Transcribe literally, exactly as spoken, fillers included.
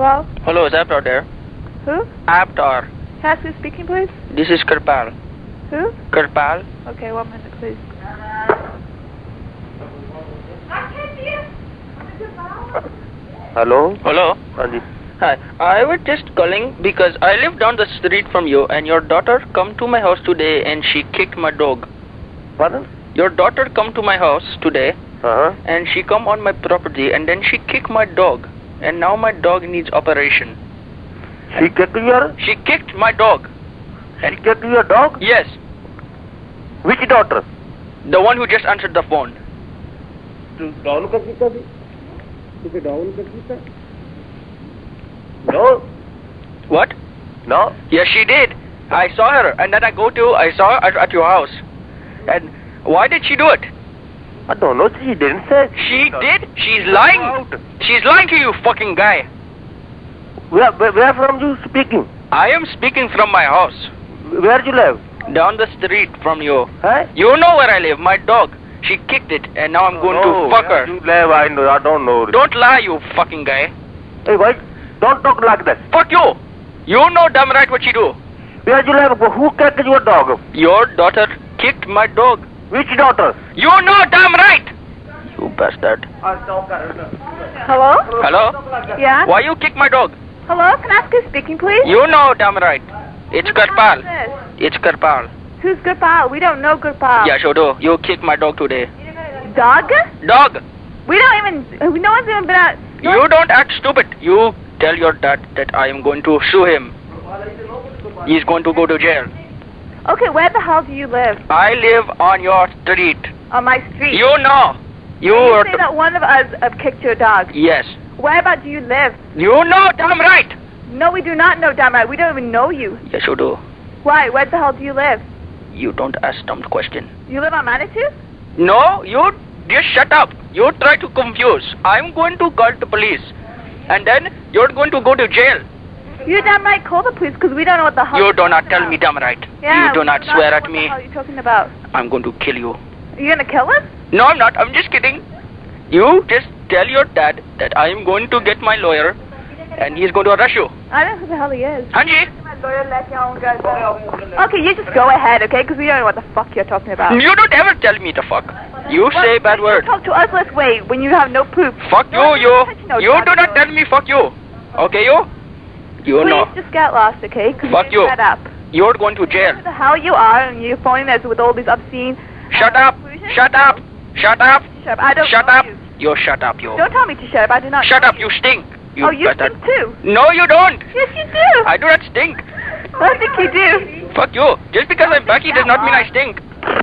Hello? Hello, is Aptar there? Who? Aptar. Can I ask who's speaking, please? This is Kirpal. Who? Kirpal. Okay, one minute, please. Hello? Hello? Anji. Hi. I was just calling because I live down the street from you and your daughter come to my house today and she kicked my dog. Pardon? Your daughter come to my house today Uh-huh. and she come on my property and then she kicked my dog and now my dog needs operation. She kicked your... She kicked my dog. She kicked your dog? Yes, Which daughter? the one who just answered the phone. Down ka kita bhi? Tuke down ka kita? No. What? No. Yes, she did. I saw her and then I go to, I saw her at, at your house. And why did she do it? I don't know. She didn't say. She did? She's lying. She's lying to you, fucking guy. Where, where, where from you speaking? I am speaking from my house. Where you live? Down the street from you. Huh? You know where I live, my dog. She kicked it and now I'm going no, to fuck where her. you live? I know. I don't know. Don't lie, you fucking guy. Hey, why? Don't talk like that. Fuck you. You know damn right what you do. Where you live? Who kicked your dog? Your daughter kicked my dog. Which daughter? You know damn right. You bastard. Hello? Hello? Yeah? Why you kick my dog? Hello? Can I ask who's speaking, please? You know damn right. It's Whose house Kirpal. is this? It's Kirpal. Who's Gopal? We don't know Gopal. Yeah, sure do. You kicked my dog today. Dog? Dog. We don't even... No one's even been out... No You don't act stupid. You tell your dad that I am going to sue him. He's going to go to jail. Okay, where the hell do you live? I live on your street. On my street. You know. You And are... you say that one of us have kicked your dog. Yes. Where about do you live? You know damn right. No, we do not know, damn right. We don't even know you. Yes, you do. Why? Where the hell do you live? You don't ask dumb question. You live on Manitou? No, you just shut up. You try to confuse. I'm going to call the police. And then you're going to go to jail. You damn right call the police because we don't know what the hell You you're do not talking tell about. me damn right. Yeah, You do we not know swear what at me. the hell you're talking about. I'm going to kill you. You're gonna kill us? No, I'm not. I'm just kidding. You just tell your dad that I am going to get my lawyer and he's going to arrest you. I don't know who the hell he is. Hanji, Okay, you just go ahead, okay? Because we don't know what the fuck you're talking about. you don't ever tell me to fuck. You Well, say bad you words. Talk to us this way when you have no proof. Fuck No, you, you. no, You do not no. tell me fuck you. Okay, you? You Please know. just get lost, okay? 'Cause Fuck you're you. fed up. You're going to jail. Who the hell you are and you're phoning us with all these obscene... Shut uh, up. conclusions? Shut up. Shut up. Shut up. I don't Shut know up. you. You shut up, you. Don't tell me to shut up. I do not Shut know up, you stink. You Oh, you bastard. stink too. No, you don't. Yes, you do. I do not stink. I think you do. Fuck you. Just because I'm Becky does not mean I stink.